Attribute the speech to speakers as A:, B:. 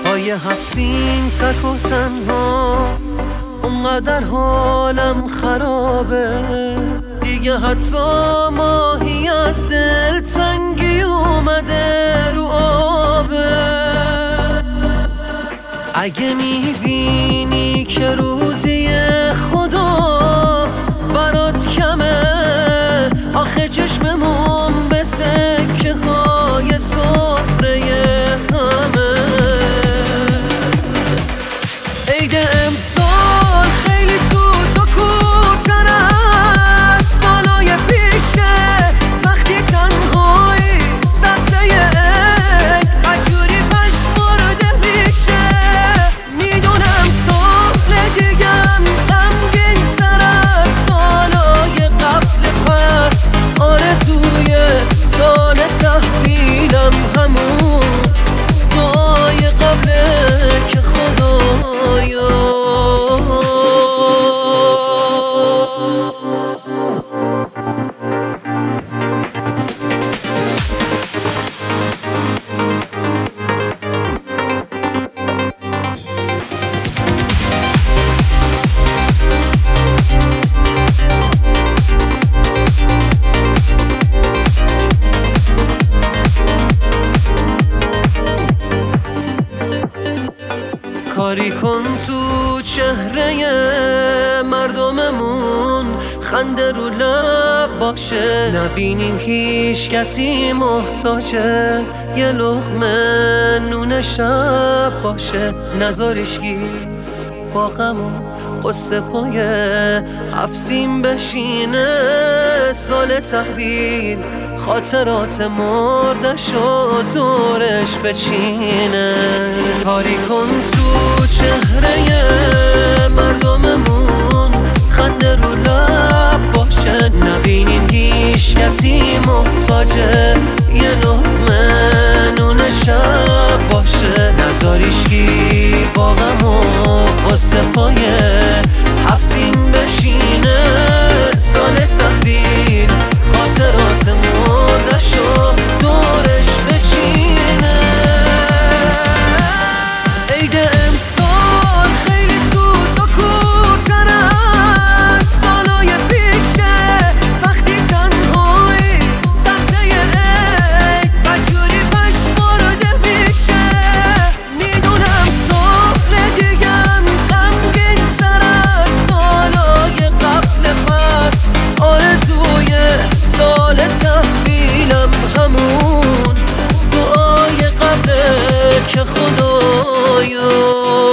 A: پای هفسین تک و تنها، اونقدر حالم خرابه دیگه، حتی ماهی از دل تنگی اومده رو آبه. اگه میبینی که روزی خدا برات کمه، آخه چشممون به سکه های سفره همه. عید امسال خیلی سوت و کورتر از سالای پیشه، وقتی تنهایی سبزه عید عجوری پشمرده میشه. میدونم سال دیگم غمگین تر از سالای قبل، پس آرزوی سال تحویلم همون دعای قبله که خدایا کاری کن تو چهره مردممون، خنده رو لب باشه، نبینیم هیچ کسی محتاجه، یه لقمه نون شب باشه. نذاریشگی با غم و قصه پای هفسین بشینه، سال تحویل خاطرات مردش و دورش بچینه. کاری کن تو چهره مردممون، خنده رو لب باشه، نبینیم هیچ کسی محتاجه، یه لقمه نون شب باشه. نذاریشگی با غم و قصه پای هفسین بشینه، سال تحویل خاطرات مردش و دورش بچینه. عید امسال خیلی سوت و کورتر از سالای پیشه، وقتی تنهایی سبزه عید بدجوری پشمرده میشه. میدونم سال دیگم غمگین تر از سالای قبل، پس آرزوی سال تحویلم همون دعای قبله که خدایا